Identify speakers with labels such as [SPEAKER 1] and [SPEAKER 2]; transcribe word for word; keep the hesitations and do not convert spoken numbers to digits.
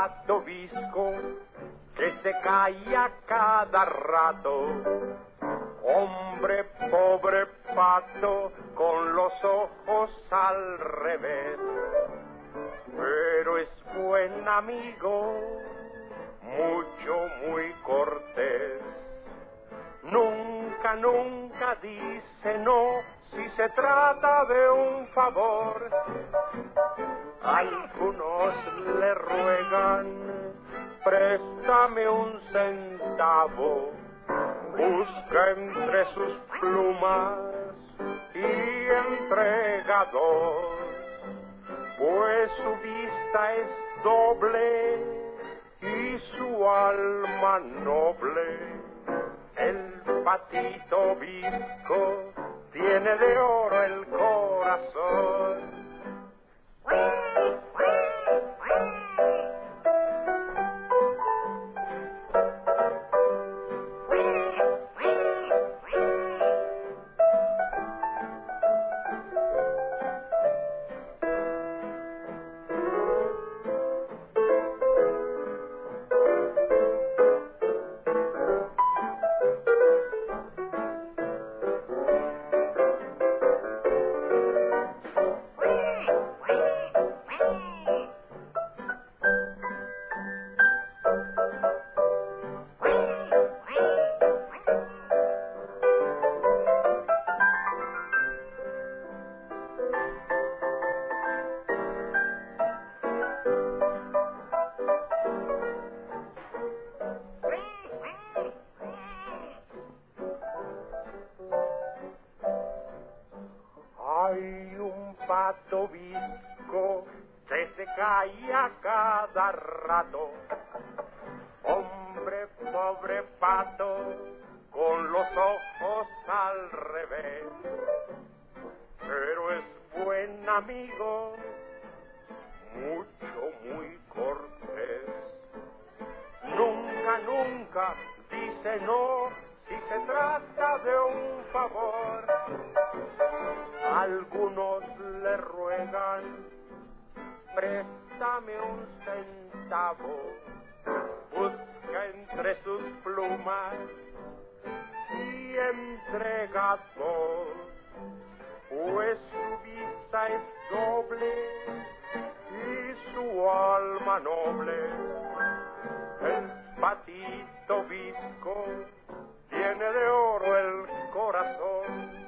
[SPEAKER 1] pato visco que se cae a cada rato. Hombre, pobre pato, con los ojos al revés, pero es buen amigo, mucho, muy cortés. Nunca, nunca dice no si se trata de un favor. Algunos le ruegan, préstame un centavo. Busca entre sus plumas y entregador, pues su vista es doble y su alma noble. El patito visco tiene de oro el corazón. Hay un pato visco que se cae a cada rato. Hombre, pobre pato, con los ojos al revés, pero es buen amigo, mucho, muy cortés. Nunca, nunca dice no si se trata de un favor. Algunos le ruegan, préstame un centavo. Busca entre sus plumas y entrega dos, pues su vista es doble y su alma noble. El patito visco tiene de oro el corazón.